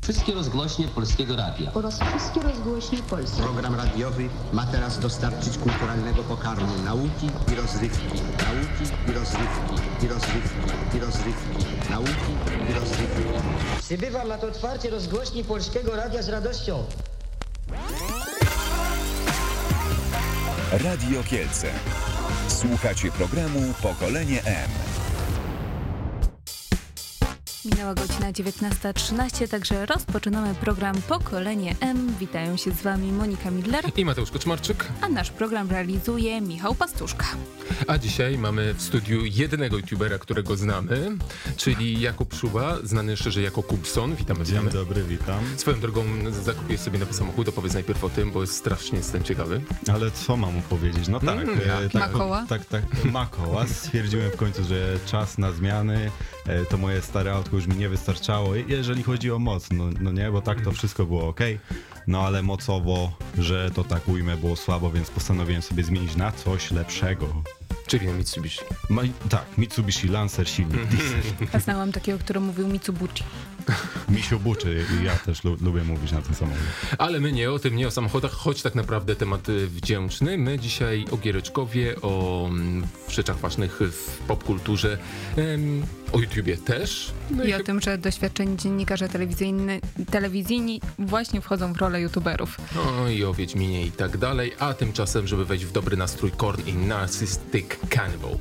Wszystkie rozgłośnie Polskiego Radia oraz wszystkie rozgłośnie polskie. Program radiowy ma teraz dostarczyć kulturalnego pokarmu nauki i rozrywki. Nauki i rozrywki. I rozrywki. I rozrywki. Nauki i rozrywki. Przybywam na to otwarcie rozgłośni Polskiego Radia z radością. Radio Kielce. Słuchacie programu Pokolenie M. Minęła godzina 19:13, także rozpoczynamy program Pokolenie M. Witają się z Wami Monika Midler i Mateusz Koczmarczyk. A nasz program realizuje Michał Pastuszka. A dzisiaj mamy w studiu jedynego youtubera, którego znamy, czyli Jakub Szuba, znany szerzej jako Kubson. Witamy. Dzień dobry, witam. Swoją drogą zakupię sobie nowy samochód, opowiedz najpierw o tym, bo jest strasznie jestem ciekawy. Ale co mam opowiedzieć? No tak. Makoła? Tak, Makoła. Stwierdziłem w końcu, że czas na zmiany. To moje stare autko już mi nie wystarczało, jeżeli chodzi o moc, no nie, bo tak to wszystko było okej. No ale mocowo, że to tak ujmę, było słabo, więc postanowiłem sobie zmienić na coś lepszego. Czyli na Mitsubishi. Tak, Mitsubishi Lancer silnik diesel. Ja znałam takiego, który mówił Mitsubishi. Misiubuczy, ja też lubię mówić na ten samochód. Ale my nie o tym, nie o samochodach, choć tak naprawdę temat wdzięczny. My dzisiaj o Giereczkowie, o rzeczach ważnych w popkulturze, o YouTubie też. No I o tym, że doświadczeni dziennikarze telewizyjni właśnie wchodzą w rolę youtuberów. No i o Wiedźminie i tak dalej, a tymczasem, żeby wejść w dobry nastrój, Korn i Narcissistic Cannibal.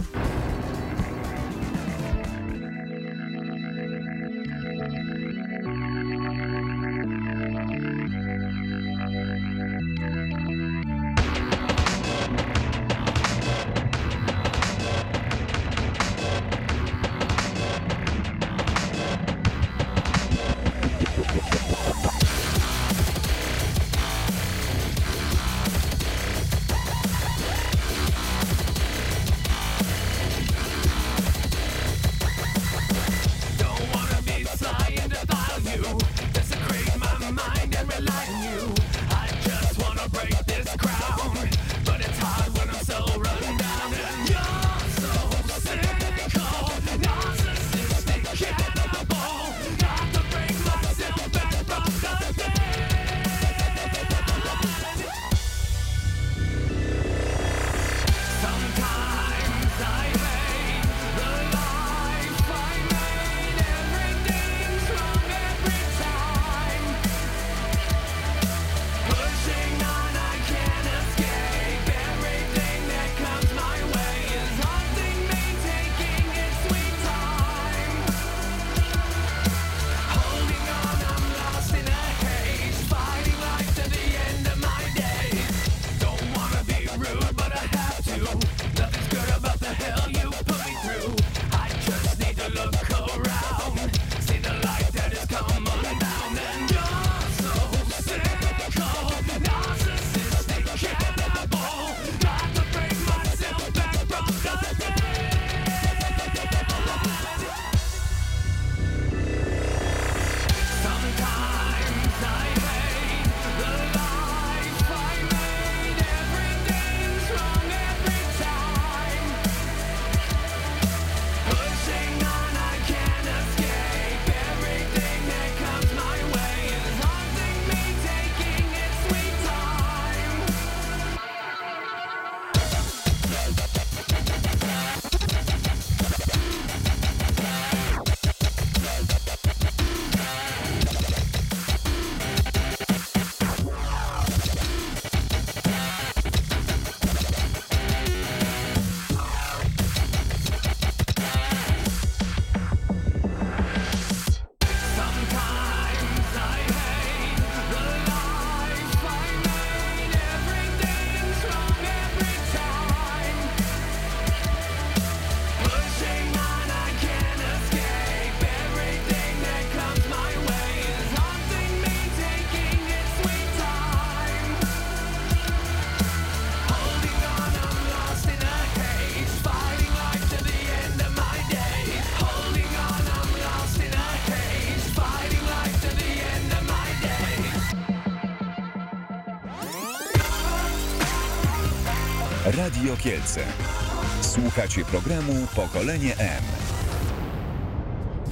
Radio Kielce. Słuchacie programu Pokolenie M.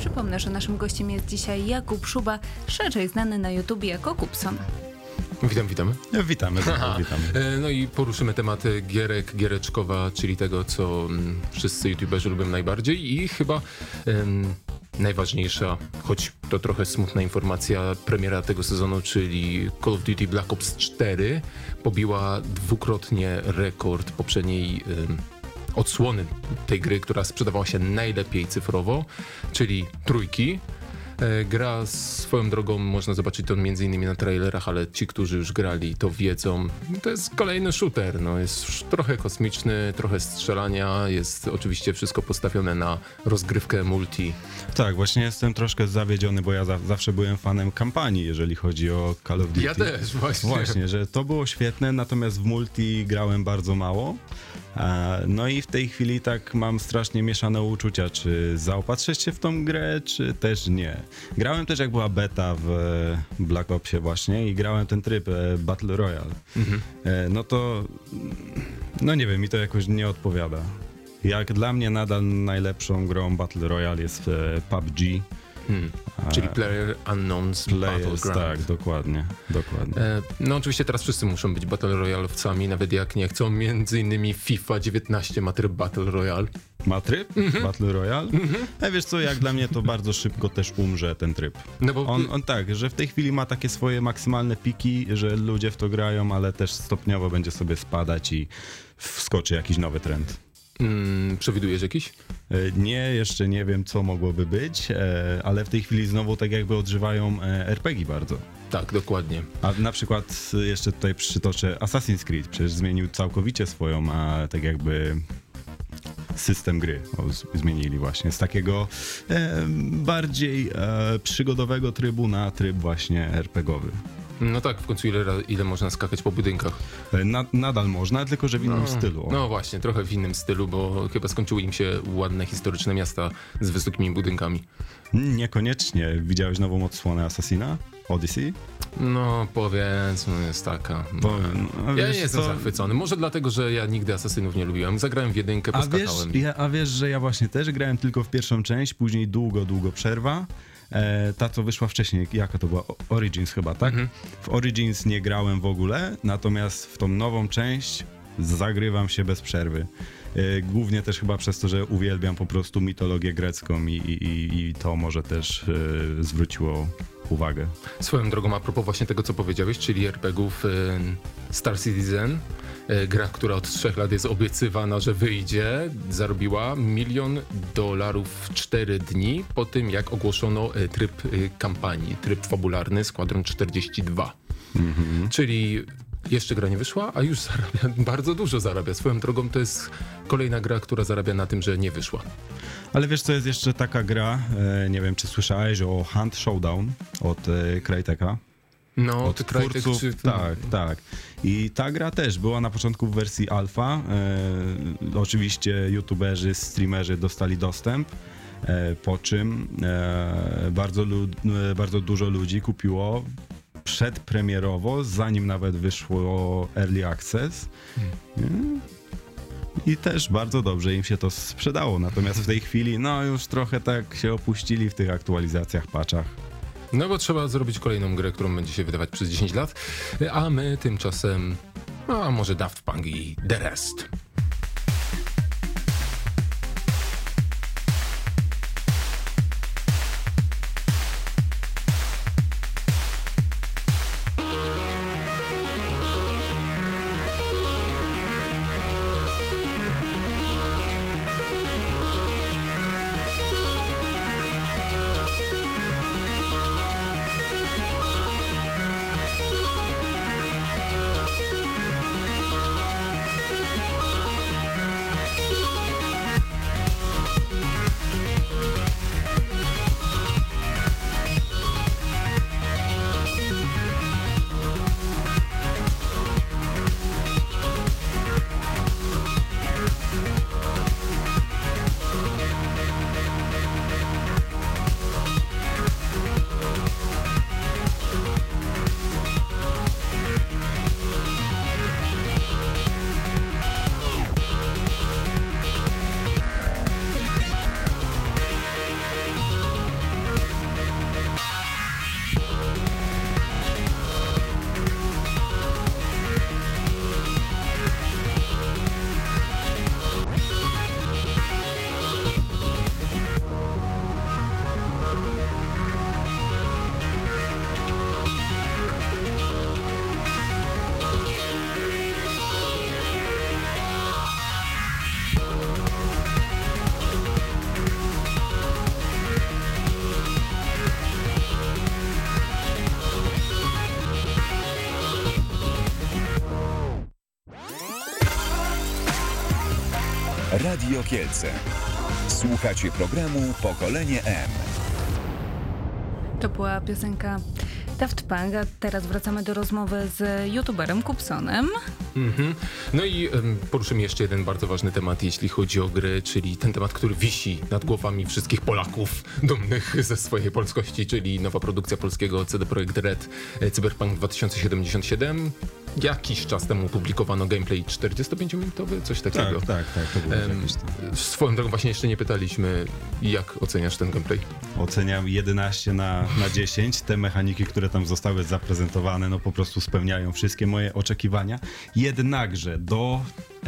Przypomnę, że naszym gościem jest dzisiaj Jakub Szuba, szerzej znany na YouTubie jako Kupson. Witamy. Witamy. No i poruszymy temat gierek, giereczkowa, czyli tego, co wszyscy youtuberzy lubią najbardziej i chyba najważniejsza, choć to trochę smutna informacja, premiera tego sezonu, czyli Call of Duty Black Ops 4 pobiła dwukrotnie rekord poprzedniej odsłony tej gry, która sprzedawała się najlepiej cyfrowo, czyli trójki. Gra swoją drogą, można zobaczyć to m.in. na trailerach, ale ci, którzy już grali, to wiedzą. To jest kolejny shooter, no jest trochę kosmiczny, trochę strzelania, jest oczywiście wszystko postawione na rozgrywkę multi. Tak, właśnie jestem troszkę zawiedziony, bo ja zawsze byłem fanem kampanii, jeżeli chodzi o Call of Duty. Ja też, właśnie. Właśnie, że to było świetne, natomiast w multi grałem bardzo mało. No i w tej chwili tak mam strasznie mieszane uczucia, czy zaopatrzyć się w tą grę, czy też nie. Grałem też jak była beta w Black Opsie właśnie i grałem ten tryb Battle Royale. No to, no nie wiem, mi to jakoś nie odpowiada. Jak dla mnie nadal najlepszą grą Battle Royale jest PUBG. Czyli Player Unknown's Battleground. Tak, dokładnie. No oczywiście teraz wszyscy muszą być Battle Royale'owcami, nawet jak nie chcą. Między innymi FIFA 19 ma tryb Battle Royale. Ma tryb? Battle Royale? Wiesz co, jak dla mnie to bardzo szybko też umrze ten tryb. No bo On tak, że w tej chwili ma takie swoje maksymalne piki, że ludzie w to grają, ale też stopniowo będzie sobie spadać i wskoczy jakiś nowy trend. przewidujesz jakiś? Nie, jeszcze nie wiem, co mogłoby być, ale w tej chwili znowu tak jakby odżywają RPG bardzo. Tak, dokładnie. A na przykład jeszcze tutaj przytoczę Assassin's Creed, przecież zmienił całkowicie swoją, tak jakby system gry. Zmienili właśnie z takiego bardziej przygodowego trybu na tryb właśnie RPG-owy. No tak, w końcu ile można skakać po budynkach? Nadal można, tylko że w innym stylu. No właśnie, trochę w innym stylu, bo chyba skończyły im się ładne, historyczne miasta z wysokimi budynkami. Niekoniecznie. Widziałeś nową odsłonę Assassina? Odyssey? No powiedzmy, jest taka. Ja nie jestem zachwycony. Może dlatego, że ja nigdy Asasynów nie lubiłem. Zagrałem w jedynkę, poskakałem. A wiesz, że ja właśnie też grałem tylko w pierwszą część, później długo przerwa. Ta, co wyszła wcześniej, jaka to była? Origins chyba, tak? W Origins nie grałem w ogóle, natomiast w tą nową część zagrywam się bez przerwy. Głównie też chyba przez to, że uwielbiam po prostu mitologię grecką i to może też zwróciło uwagę. Swoją drogą, a propos właśnie tego, co powiedziałeś, czyli RPGów, Star Citizen, gra, która od 3 lat jest obiecywana, że wyjdzie, zarobiła $1 milion w 4 dni po tym, jak ogłoszono tryb kampanii, tryb fabularny Squadron 42. Czyli jeszcze gra nie wyszła, a już zarabia, bardzo dużo zarabia. Swoją drogą to jest kolejna gra, która zarabia na tym, że nie wyszła. Ale wiesz co, jest jeszcze taka gra, nie wiem, czy słyszałeś o Hunt Showdown od Crytek'a? No, od twórców, tak. I ta gra też była na początku w wersji alfa. Oczywiście youtuberzy, streamerzy dostali dostęp, po czym bardzo dużo ludzi kupiło przedpremierowo, zanim nawet wyszło Early Access. I też bardzo dobrze im się to sprzedało. Natomiast w tej chwili, no już trochę tak się opuścili w tych aktualizacjach, patchach. No bo trzeba zrobić kolejną grę, którą będzie się wydawać przez 10 lat, a my tymczasem, a może Daft Punk i The Rest. Radio Kielce. Słuchacie programu Pokolenie M. To była piosenka Daft Punk, a teraz wracamy do rozmowy z youtuberem Kupsonem. No i poruszymy jeszcze jeden bardzo ważny temat, jeśli chodzi o gry, czyli ten temat, który wisi nad głowami wszystkich Polaków dumnych ze swojej polskości, czyli nowa produkcja polskiego CD Projekt Red Cyberpunk 2077. Jakiś czas temu publikowano gameplay 45-minutowy, coś takiego. Tak, to było jakieś tam. Swoją drogą właśnie jeszcze nie pytaliśmy, jak oceniasz ten gameplay? Oceniam 11 na 10. Te mechaniki, które tam zostały zaprezentowane, no po prostu spełniają wszystkie moje oczekiwania. Jednakże do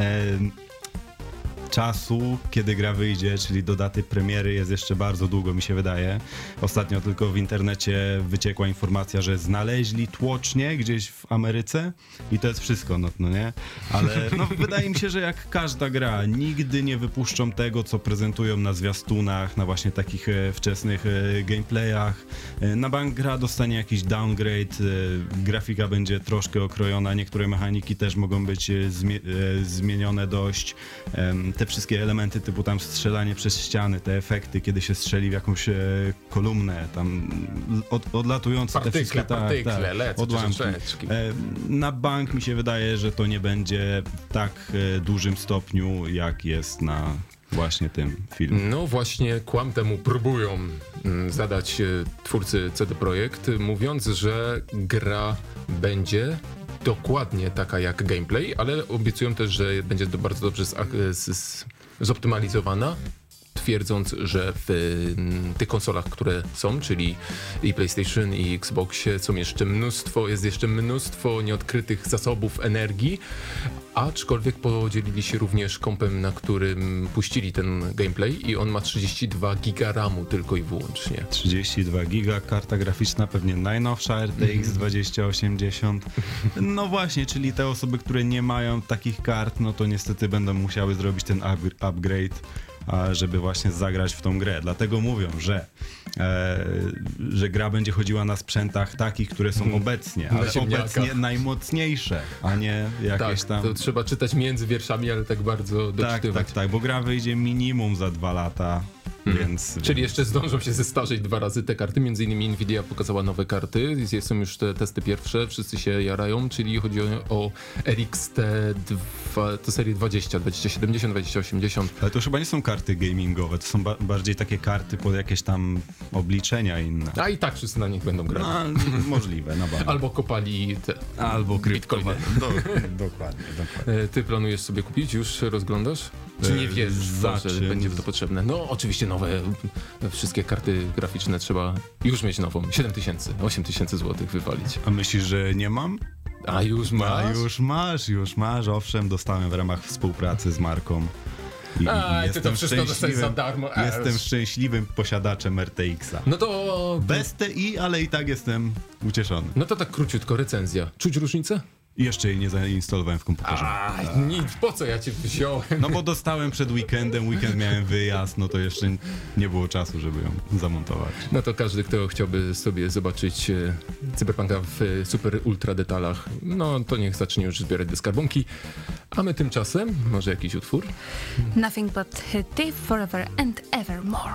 czasu, kiedy gra wyjdzie, czyli do daty premiery, jest jeszcze bardzo długo, mi się wydaje. Ostatnio tylko w internecie wyciekła informacja, że znaleźli tłocznię gdzieś w Ameryce i to jest wszystko, no nie? Ale no, wydaje mi się, że jak każda gra, nigdy nie wypuszczą tego, co prezentują na zwiastunach, na właśnie takich wczesnych gameplayach. Na bank gra dostanie jakiś downgrade, grafika będzie troszkę okrojona, niektóre mechaniki też mogą być zmienione dość. Te wszystkie elementy typu tam strzelanie przez ściany, te efekty, kiedy się strzeli w jakąś kolumnę, tam odlatujące te wszystkie odłamki. Na bank mi się wydaje, że to nie będzie w tak dużym stopniu, jak jest na właśnie tym filmie. No właśnie kłam temu próbują zadać twórcy CD Projekt, mówiąc, że gra będzie dokładnie taka jak gameplay, ale obiecują też, że będzie to bardzo dobrze zoptymalizowana, twierdząc, że w tych konsolach, które są, czyli i PlayStation, i Xboxie, jest jeszcze mnóstwo nieodkrytych zasobów energii, aczkolwiek podzielili się również kompem, na którym puścili ten gameplay i on ma 32 giga RAMu tylko i wyłącznie. 32 giga, karta graficzna pewnie najnowsza RTX 2080. No właśnie, czyli te osoby, które nie mają takich kart, no to niestety będą musiały zrobić ten upgrade, żeby właśnie zagrać w tą grę. Dlatego mówią, że gra będzie chodziła na sprzętach takich, które są obecnie, ale obecnie najmocniejsze, a nie jakieś tam... To trzeba czytać między wierszami, ale tak bardzo doczytywać. Tak, bo gra wyjdzie minimum za 2 lata. Czyli jeszcze zdążą się zestarzeć 2 razy te karty, między innymi Nvidia pokazała nowe karty, są już te testy pierwsze, wszyscy się jarają, czyli chodzi o RX to serii 2070, 2080. Ale to już chyba nie są karty gamingowe, to są bardziej takie karty pod jakieś tam obliczenia inne. A i tak wszyscy na nich będą grać. No, możliwe, na bank. Albo kopali albo bitcoiny. Dokładnie. Ty planujesz sobie kupić? Już rozglądasz? Czy nie wiesz, że będzie to potrzebne? No oczywiście nowe, wszystkie karty graficzne trzeba już mieć nową. 7000, 8000 zł wywalić. A myślisz, że nie mam? A już masz? Już masz, owszem, dostałem w ramach współpracy z marką. I ty to wszystko dostajesz za darmo. Jestem szczęśliwym posiadaczem RTX-a. No to... Bez TI, ale i tak jestem ucieszony. No to tak króciutko, recenzja. Czuć różnicę? Jeszcze jej nie zainstalowałem w komputerze. Nic, po co ja cię wziąłem? No bo dostałem przed weekendem, weekend miałem wyjazd, no to jeszcze nie było czasu, żeby ją zamontować. No to każdy, kto chciałby sobie zobaczyć Cyberpunka w super ultra detalach, no to niech zacznie już zbierać dyskarbonki. A my tymczasem, może jakiś utwór? Nothing but Thief Forever and Evermore.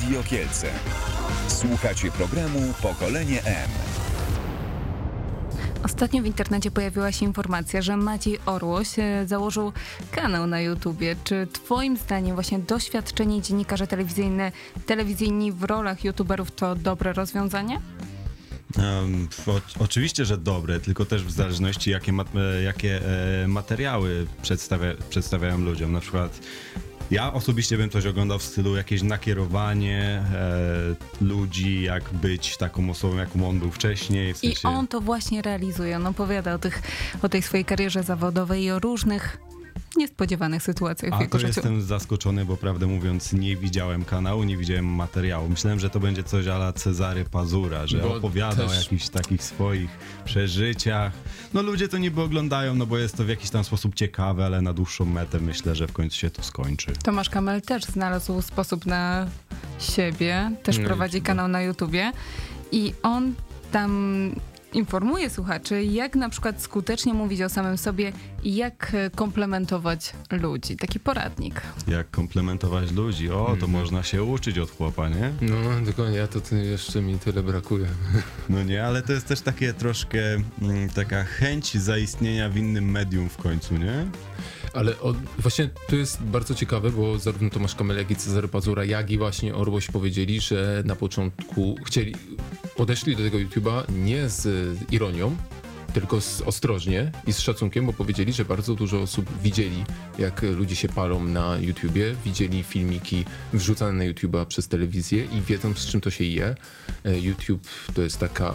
Radio Kielce. Słuchacie programu Pokolenie M. Ostatnio w internecie pojawiła się informacja, że Maciej Orłoś założył kanał na YouTubie. Czy twoim zdaniem właśnie doświadczeni dziennikarze telewizyjni w rolach YouTuberów to dobre rozwiązanie? Oczywiście, że dobre, tylko też w zależności jakie materiały przedstawiają ludziom. Na przykład ja osobiście bym coś oglądał w stylu jakieś nakierowanie ludzi, jak być taką osobą, jaką on był wcześniej. W sensie... I on to właśnie realizuje. On opowiada o tej swojej karierze zawodowej i o różnych niespodziewanych sytuacjach w jego życiu. Jestem zaskoczony, bo prawdę mówiąc nie widziałem kanału, nie widziałem materiału. Myślałem, że to będzie coś a la Cezary Pazura, że opowiada o jakichś takich swoich przeżyciach. No ludzie to niby oglądają, no bo jest to w jakiś tam sposób ciekawe, ale na dłuższą metę myślę, że w końcu się to skończy. Tomasz Kamel też znalazł sposób na siebie, też prowadzi kanał na YouTubie i on tam informuje słuchaczy, jak na przykład skutecznie mówić o samym sobie i jak komplementować ludzi. Taki poradnik. Jak komplementować ludzi? To można się uczyć od chłopa, nie? No, tylko jeszcze mi tyle brakuje. No nie, ale to jest też takie troszkę taka chęć zaistnienia w innym medium w końcu, nie? Ale właśnie to jest bardzo ciekawe, bo zarówno Tomasz Kamel, jak i Cezary Pazura, jak i właśnie Orłoś powiedzieli, że na początku podeszli do tego YouTube'a nie z ironią, tylko ostrożnie i z szacunkiem, bo powiedzieli, że bardzo dużo osób widzieli, jak ludzie się palą na YouTubie, widzieli filmiki wrzucane na YouTube'a przez telewizję i wiedzą, z czym to się je. YouTube to jest taka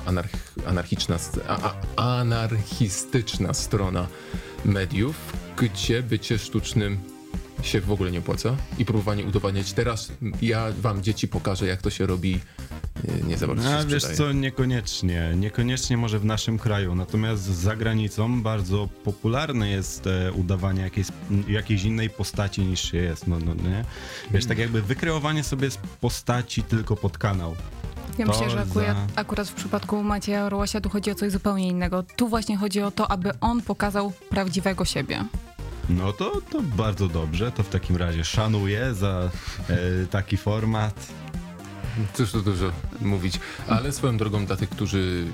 anarchistyczna strona mediów, gdzie bycie sztucznym się w ogóle nie opłaca i próbowanie udowadniać. Teraz ja wam, dzieci, pokażę, jak to się robi. Nie za bardzo się sprzedaje. Wiesz co, niekoniecznie może w naszym kraju, natomiast za granicą bardzo popularne jest udawanie jakiejś innej postaci niż się jest, nie? Wiesz, tak jakby wykreowanie sobie z postaci tylko pod kanał. Ja myślę, że akurat w przypadku Macieja Orłosia tu chodzi o coś zupełnie innego. Tu właśnie chodzi o to, aby on pokazał prawdziwego siebie. No to bardzo dobrze, to w takim razie szanuję za taki format. Cóż tu dużo mówić, ale swoją drogą dla tych, którzy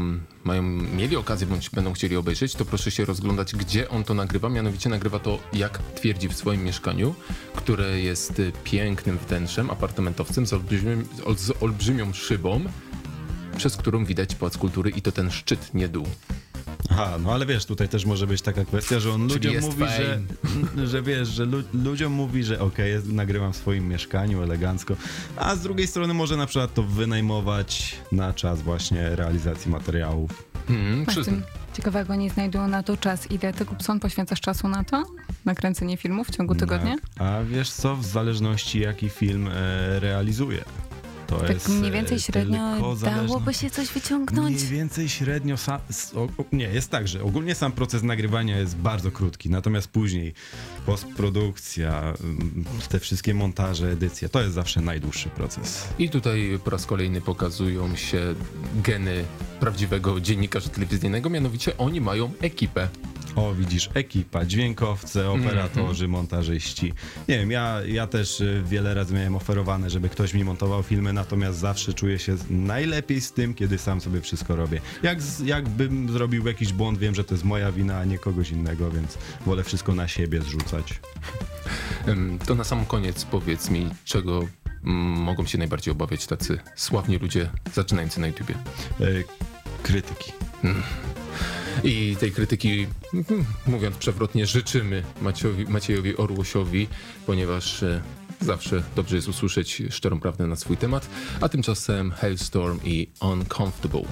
mieli okazję bądź będą chcieli obejrzeć, to proszę się rozglądać, gdzie on to nagrywa. Mianowicie nagrywa to, jak twierdzi, w swoim mieszkaniu, które jest pięknym wnętrzem, apartamentowcem z olbrzymią szybą, przez którą widać Pałac Kultury i to ten szczyt, nie dół. Aha, no ale wiesz, tutaj też może być taka kwestia, że on ludziom mówi, że wiesz, że ludziom mówi, że nagrywam w swoim mieszkaniu elegancko, a z drugiej strony może na przykład to wynajmować na czas właśnie realizacji materiałów. Ciekawego, nie znajdują na to czas. Ile ty, Kupson, poświęcasz czasu na to? Na kręcenie filmów w ciągu tygodnia? A wiesz co, w zależności jaki film realizuje. To tak jest mniej więcej średnio dałoby się coś wyciągnąć? Mniej więcej średnio, jest tak, że ogólnie sam proces nagrywania jest bardzo krótki, natomiast później postprodukcja, te wszystkie montaże, edycja, to jest zawsze najdłuższy proces. I tutaj po raz kolejny pokazują się geny prawdziwego dziennikarza telewizyjnego, mianowicie oni mają ekipę. O, widzisz, ekipa, dźwiękowcy, operatorzy, montażyści. Nie wiem, ja też wiele razy miałem oferowane, żeby ktoś mi montował filmy, natomiast zawsze czuję się najlepiej z tym, kiedy sam sobie wszystko robię. Jakbym zrobił jakiś błąd, wiem, że to jest moja wina, a nie kogoś innego, więc wolę wszystko na siebie zrzucać. To na sam koniec powiedz mi, czego mogą się najbardziej obawiać tacy sławni ludzie zaczynający na YouTubie? Krytyki. I tej krytyki, mówiąc przewrotnie, życzymy Maciejowi Orłosiowi, ponieważ zawsze dobrze jest usłyszeć szczerą prawdę na swój temat. A tymczasem Hailstorm i Uncomfortable.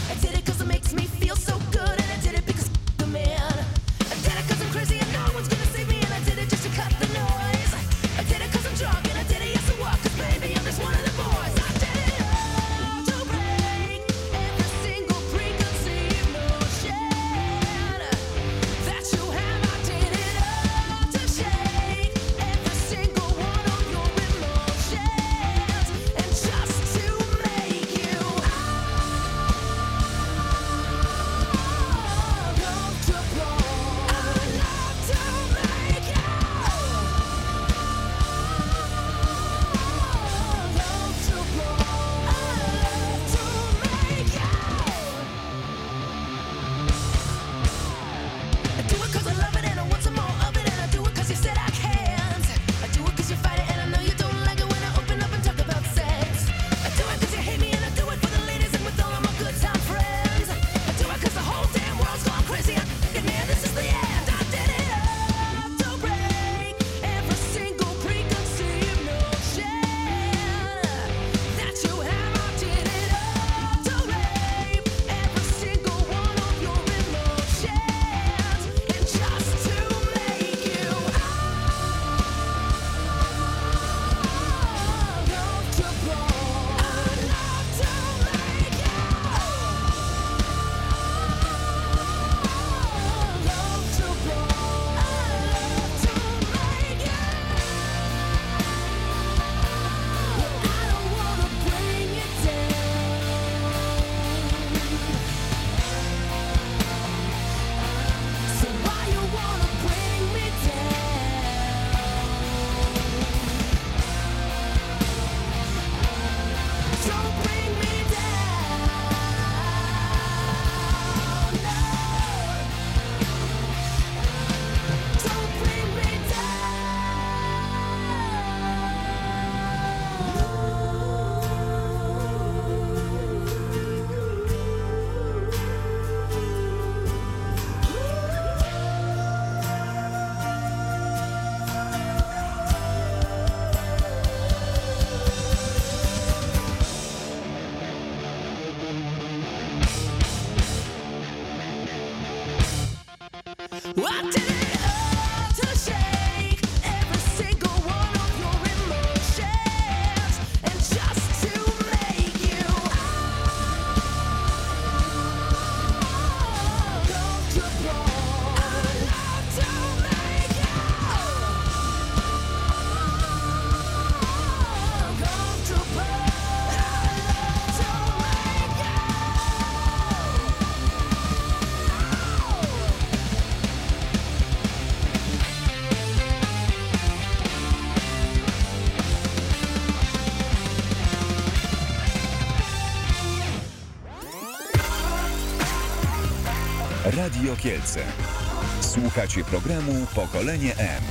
Crazy and no one's gonna say Radio Kielce. Słuchacie programu Pokolenie M.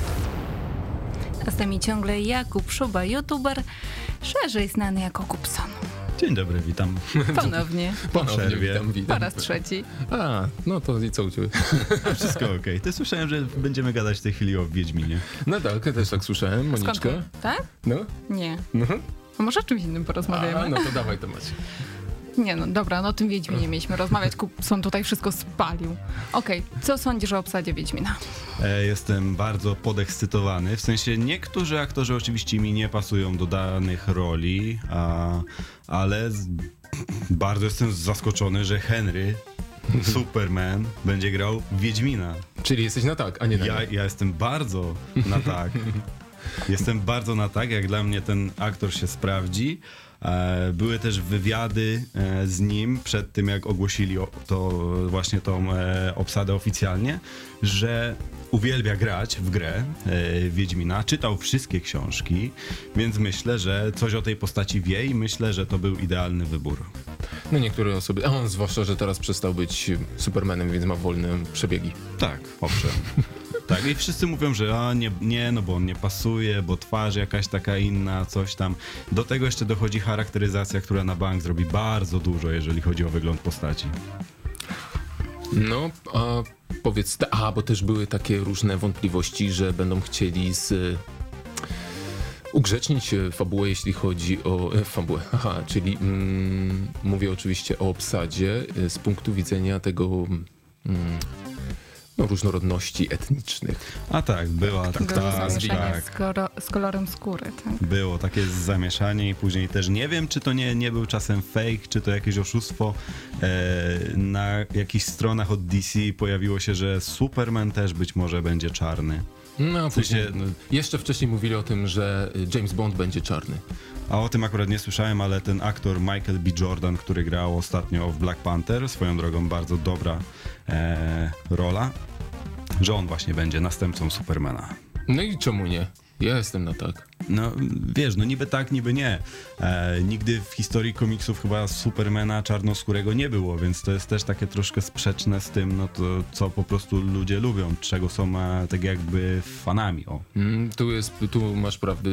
A z nami ciągle Jakub Szuba, youtuber, szerzej znany jako Kupson. Dzień dobry, witam. Ponownie. Ponownie witam. Po raz trzeci. A, no to i co u ciebie? Wszystko okej. To słyszałem, że będziemy gadać w tej chwili o Wiedźminie. No tak, ja też tak słyszałem, Skąd Moniczka. to? Tak? No? Nie. No. A może o czymś innym porozmawiamy? A, no to dawaj temat. Nie no, dobra, no o tym Wiedźminie mieliśmy rozmawiać. Kupson tutaj wszystko spalił. Okej, co sądzisz o obsadzie Wiedźmina? Jestem bardzo podekscytowany. W sensie niektórzy aktorzy oczywiście mi nie pasują do danych roli, ale bardzo jestem zaskoczony, że Henry, Superman, będzie grał Wiedźmina. Czyli jesteś na tak, a nie na nie. Ja jestem bardzo na tak. Jestem bardzo na tak, jak dla mnie ten aktor się sprawdzi. Były też wywiady z nim przed tym, jak ogłosili tą obsadę oficjalnie, że uwielbia grać w grę Wiedźmina, czytał wszystkie książki, więc myślę, że coś o tej postaci wie i myślę, że to był idealny wybór. No niektóre osoby, a on zwłaszcza, że teraz przestał być Supermanem, więc ma wolne przebiegi. Tak, owszem. Tak, i wszyscy mówią, że nie, no bo on nie pasuje, bo twarz jakaś taka inna, coś tam. Do tego jeszcze dochodzi charakteryzacja, która na bank zrobi bardzo dużo, jeżeli chodzi o wygląd postaci. No, a powiedz, bo też były takie różne wątpliwości, że będą chcieli ugrzecznić fabułę, jeśli chodzi o fabułę. Aha, czyli mówię oczywiście o obsadzie z punktu widzenia tego różnorodności etnicznych. A tak, była zamieszanie z kolorem skóry. Tak? Było takie zamieszanie i później też nie wiem, czy to nie był czasem fake, czy to jakieś oszustwo. Na jakichś stronach od DC pojawiło się, że Superman też być może będzie czarny. No, w sensie, jeszcze wcześniej mówili o tym, że James Bond będzie czarny. A o tym akurat nie słyszałem, ale ten aktor Michael B. Jordan, który grał ostatnio w Black Panther, swoją drogą bardzo dobra rola, że on właśnie będzie następcą Supermana. No i czemu nie? Ja jestem na tak. No wiesz, no niby tak, niby nie. Nigdy w historii komiksów chyba Supermana czarnoskórego nie było, więc to jest też takie troszkę sprzeczne z tym, no to co po prostu ludzie lubią, czego są tak jakby fanami. O. Tu masz prawdę.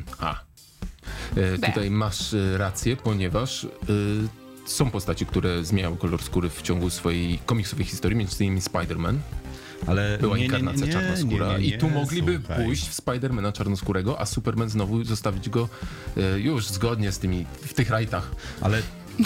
Tutaj masz rację, ponieważ są postaci, które zmieniały kolor skóry w ciągu swojej komiksowej historii, między innymi Spider-Man. Ale była inkarnacja czarnoskóra i tu mogliby pójść w Spidermana czarnoskórego, a Superman znowu zostawić go już zgodnie z tymi, w tych rajtach. Ale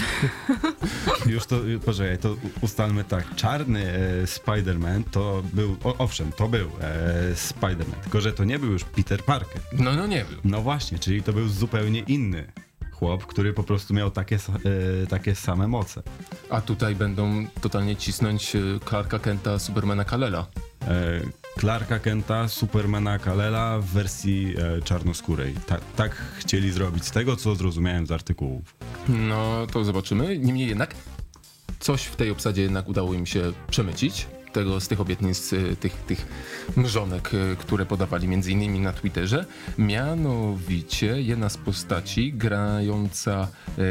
już to, poczekaj, to ustalmy tak, czarny Spider-Man to był, owszem, to był Spider-Man, tylko że to nie był już Peter Parker. No nie był. No właśnie, czyli to był zupełnie inny chłop, który po prostu miał takie same moce. A tutaj będą totalnie cisnąć Clarka Kenta, Supermana Kal-Ela. Clarka Kenta, Supermana Kal-Ela w wersji czarnoskórej. Tak chcieli zrobić, z tego co zrozumiałem z artykułów. No to zobaczymy. Niemniej jednak coś w tej obsadzie jednak udało im się przemycić. Z tych obietnic, tych mrzonek, które podawali między innymi na Twitterze. Mianowicie jedna z postaci grająca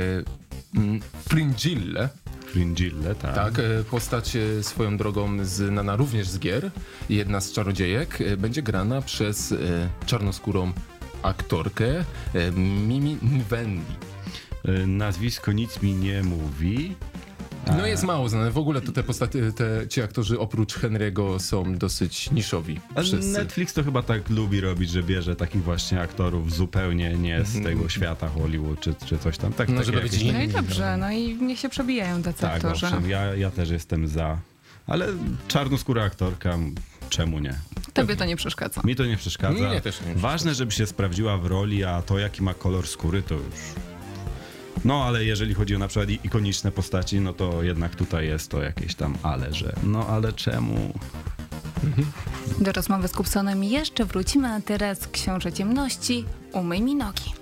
Fringillę. Fringillę, tak. Tak, postać swoją drogą znana również z gier. Jedna z czarodziejek będzie grana przez czarnoskórą aktorkę Mimi Nvenli. Nazwisko nic mi nie mówi. No jest mało znane. W ogóle to ci aktorzy oprócz Henry'ego są dosyć niszowi. Netflix to chyba tak lubi robić, że bierze takich właśnie aktorów zupełnie nie z tego świata Hollywood czy coś tam. Tak, no, żeby być no i dobrze, no i niech się przebijają tacy aktorzy. Owszem, ja też jestem za. Ale czarnoskóra aktorka, czemu nie? Tobie to nie przeszkadza. Mi to nie przeszkadza. Mnie też nie przeszkadza. Ważne, żeby się sprawdziła w roli, a to jaki ma kolor skóry, to już... No, ale jeżeli chodzi o na przykład ikoniczne postaci, no to jednak tutaj jest to jakieś tam że... No, ale czemu? Do rozmowy z Kupsonem jeszcze wrócimy, a teraz Książę Ciemności, umyj mi nogi.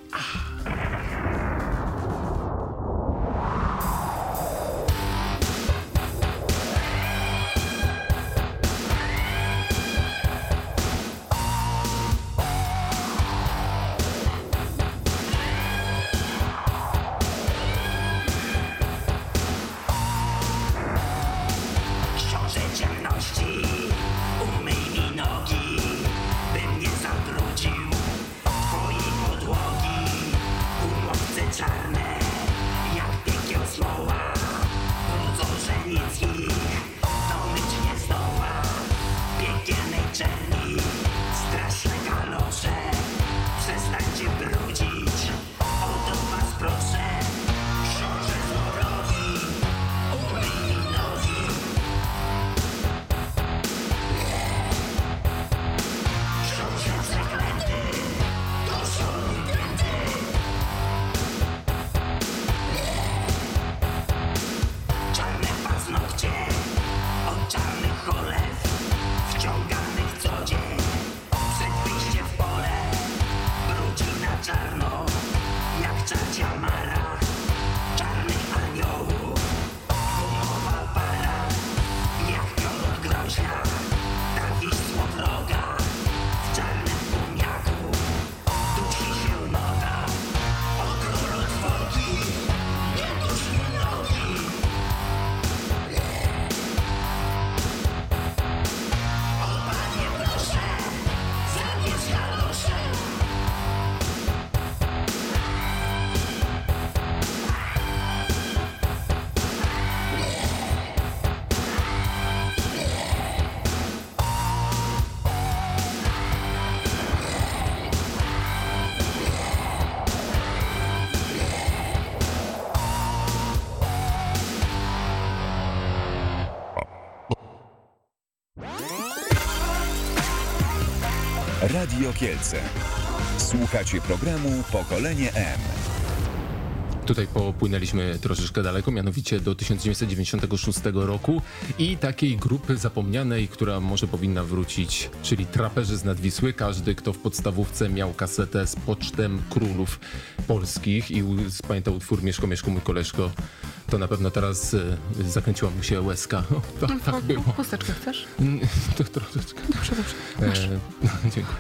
Radio Kielce. Słuchacie programu Pokolenie M. Tutaj popłynęliśmy troszeczkę daleko, mianowicie do 1996 roku i takiej grupy zapomnianej, która może powinna wrócić, czyli Traperzy z Nadwisły. Każdy, kto w podstawówce miał kasetę z Pocztem Królów Polskich i pamiętał utwór Mieszko, Mieszko, mój koleżko, to na pewno teraz zakręciła mu się łezka. O, tak było. Chusteczkę chcesz? To troszeczkę. Dobrze. Dziękuję.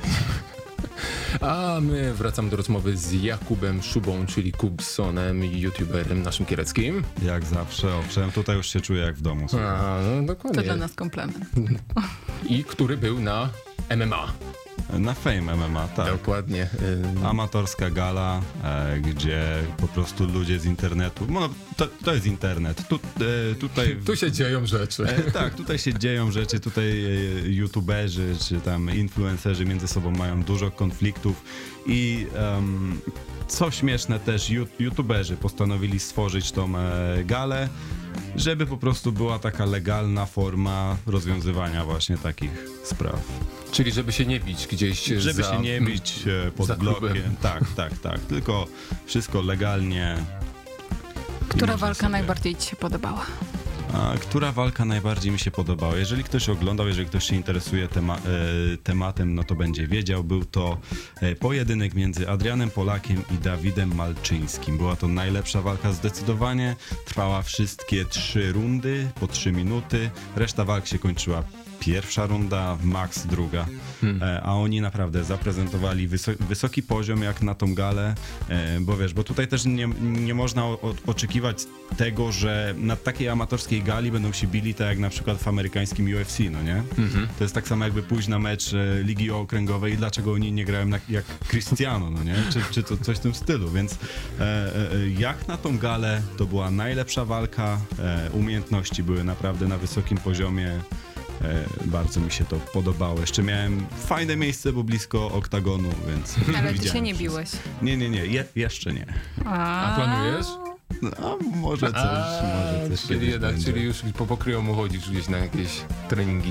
A my wracamy do rozmowy z Jakubem Szubą, czyli Kubsonem, youtuberem naszym kieleckim. Jak zawsze, owszem, tutaj już się czuję jak w domu. A, no dokładnie. To dla nas komplement. I który był na MMA. Na Fame MMA, tak. Dokładnie. Amatorska gala, gdzie po prostu ludzie z internetu, no to jest internet, tutaj... Tu się dzieją rzeczy. Tak, tutaj się dzieją rzeczy, tutaj youtuberzy czy tam influencerzy między sobą mają dużo konfliktów i co śmieszne też youtuberzy postanowili stworzyć tą galę, żeby po prostu była taka legalna forma rozwiązywania właśnie takich spraw. Czyli żeby się nie bić gdzieś Żeby się nie bić pod blokiem. Tak. Tylko wszystko legalnie. Która walka najbardziej ci się podobała? Która walka najbardziej mi się podobała? Jeżeli ktoś oglądał, jeżeli ktoś się interesuje tematem, no to będzie wiedział. Był to pojedynek między Adrianem Polakiem i Dawidem Malczyńskim. Była to najlepsza walka zdecydowanie. Trwała wszystkie 3 rundy po 3 minuty. Reszta walk się kończyła. Pierwsza runda, max druga. A oni naprawdę zaprezentowali wysoki poziom jak na tą galę, bo tutaj też nie można oczekiwać tego, że na takiej amatorskiej gali będą się bili tak jak na przykład w amerykańskim UFC, no nie? To jest tak samo jakby pójść na mecz Ligi Okręgowej i dlaczego oni nie grają jak Cristiano, no nie? Czy to coś w tym stylu, więc jak na tą galę to była najlepsza walka, umiejętności były naprawdę na wysokim poziomie. Bardzo mi się to podobało. Jeszcze miałem fajne miejsce, bo blisko oktagonu, więc... Ale ty się nie biłeś. Nie, jeszcze nie. A planujesz? No, może coś czyli jednak, będzie. czyli już po pokryjomu chodzisz gdzieś na jakieś treningi.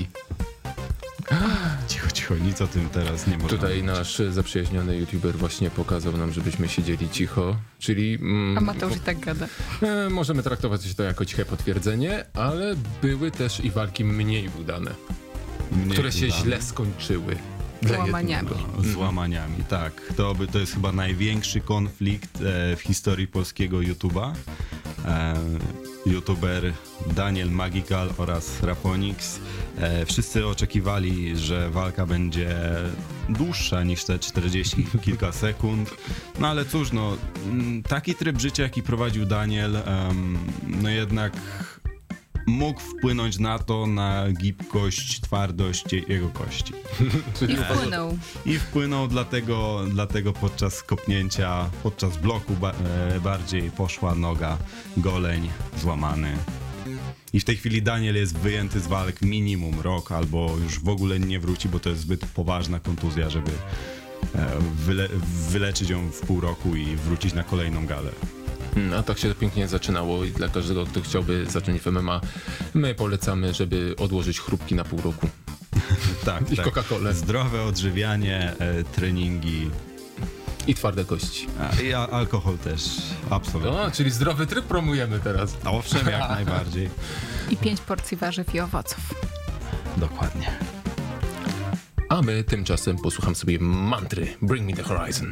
Cicho, nic o tym teraz nie można Tutaj mówić. nasz zaprzyjaźniony youtuber właśnie pokazał nam, żebyśmy siedzieli cicho, czyli... Amateusz i tak gada. Możemy traktować to jako ciche potwierdzenie, ale były też i walki mniej udane, które się źle skończyły. Złamaniami. Złamaniami, tak. To jest chyba największy konflikt w historii polskiego YouTube'a. YouTuber Daniel Magical oraz Raponix. Wszyscy oczekiwali, że walka będzie dłuższa niż te 40 kilka sekund. No ale cóż, taki tryb życia, jaki prowadził Daniel, no jednak mógł wpłynąć na gibkość, twardość jego kości. I wpłynął, dlatego podczas kopnięcia, podczas bloku bardziej poszła noga, goleń złamany. I w tej chwili Daniel jest wyjęty z walk minimum rok, albo już w ogóle nie wróci, bo to jest zbyt poważna kontuzja, żeby wyleczyć ją w pół roku i wrócić na kolejną galę. A tak się to pięknie zaczynało i dla każdego, kto chciałby zacząć w MMA, my polecamy, żeby odłożyć chrupki na pół roku. Tak, I Coca-Colę. Zdrowe odżywianie, treningi. I twarde kości. I alkohol też, absolutnie. Czyli zdrowy tryb promujemy teraz. Owszem, jak najbardziej. I 5 porcji warzyw i owoców. Dokładnie. A my tymczasem posłucham sobie mantry Bring Me The Horizon.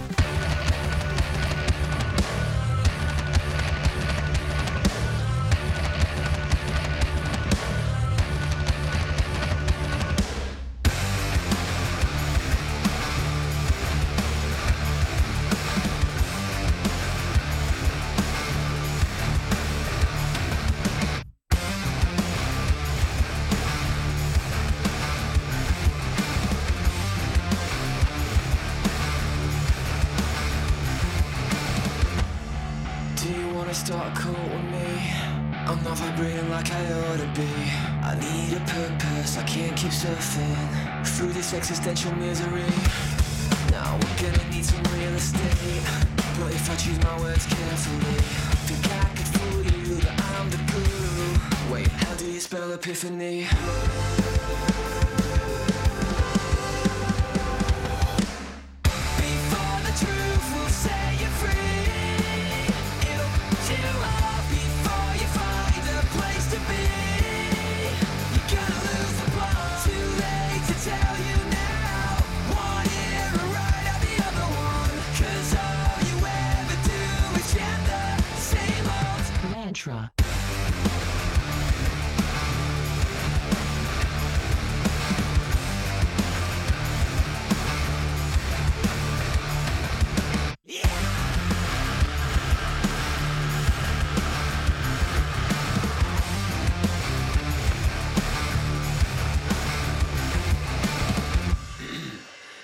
Start cool with me. I'm not vibrating like I ought to be. I need a purpose, I can't keep surfing through this existential misery. Now we're gonna need some real estate, but if I choose my words carefully, think I could fool you that I'm the guru. Wait, how do you spell epiphany?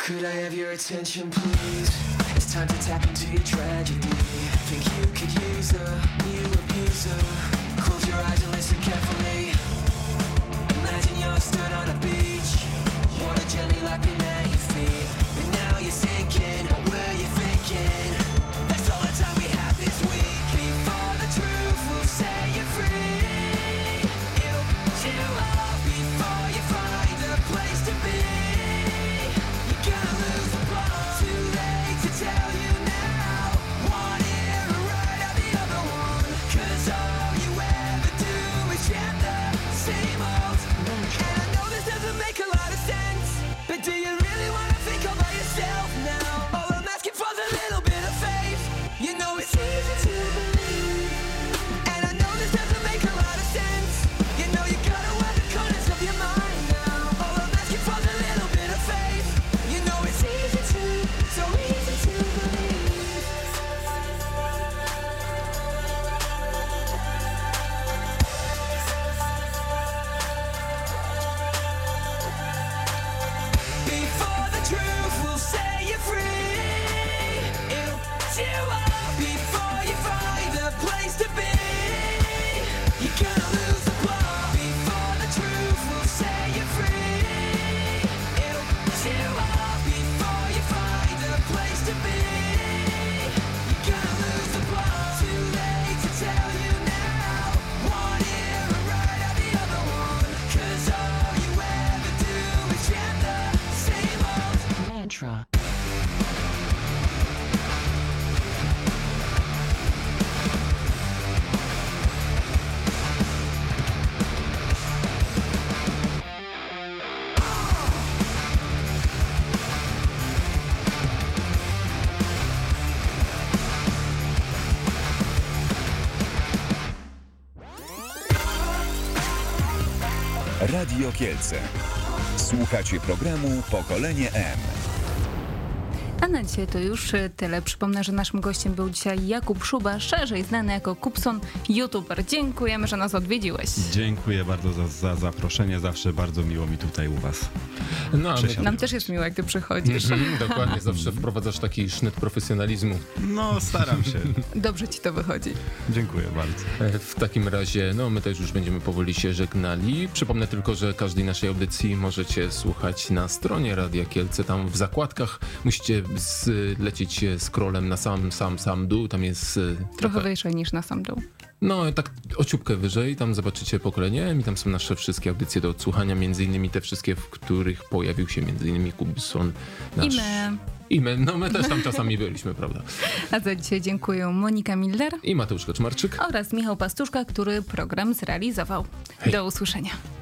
Could I have your attention, please? It's time to tap into your tragedy. Think you could use a new abuser? Close your eyes and listen carefully. Imagine you're stood on a beach, water gently lapping at your feet, and now you're sinking. What were you thinking? That's all the time we have this week. Before the truth will set you free, it'll put you off before you find a place to be. You're gonna lose the plot. Too late to tell you now. One ear right out the other one. 'Cause all you ever do is chant the same old. And I know this doesn't make a lot of sense, but do you really wanna think all by yourself now? All I'm asking for's a little bit of faith. You know it's easy to believe, and I know this doesn't make a lot of sense. You know you gotta wear the corners of your mind now. All I'm asking for's a little bit of faith. You know it's easy to, so easy to believe. Before the truth will set you free, it'll put you off before you find a place to be. You're gonna lose the plot. Before the truth will set you free, it'll put you off before you find a place to be. You're gonna lose the plot. Too late to tell you now. One ear right out the other one. 'Cause all you ever do is chant the same old mantra. Radio Kielce. Słuchacie programu Pokolenie M. A na dzisiaj to już tyle. Przypomnę, że naszym gościem był dzisiaj Jakub Szuba, szerzej znany jako Kupson, youtuber. Dziękujemy, że nas odwiedziłeś. Dziękuję bardzo za zaproszenie, zawsze bardzo miło mi tutaj u was. No, a my, Nam też jest miło, jak ty przychodzisz. dokładnie, zawsze wprowadzasz taki sznyt profesjonalizmu. No, staram się. Dobrze ci to wychodzi. Dziękuję bardzo. W takim razie, no my też już będziemy powoli się żegnali. Przypomnę tylko, że każdej naszej audycji możecie słuchać na stronie Radia Kielce. Tam w zakładkach musicie lecieć scrollem na sam dół. Tam jest Trochę wyżej niż na sam dół. no tak o ciupkę wyżej. Tam zobaczycie Pokolenie i tam są nasze wszystkie audycje do odsłuchania. Między innymi te wszystkie, w których pojawił się między innymi Kubson. I my, no my też tam czasami byliśmy, prawda? A za dzisiaj dziękuję Monika Miller I Mateusz Kaczmarczyk. oraz Michał Pastuszka, który program zrealizował. Hej. Do usłyszenia.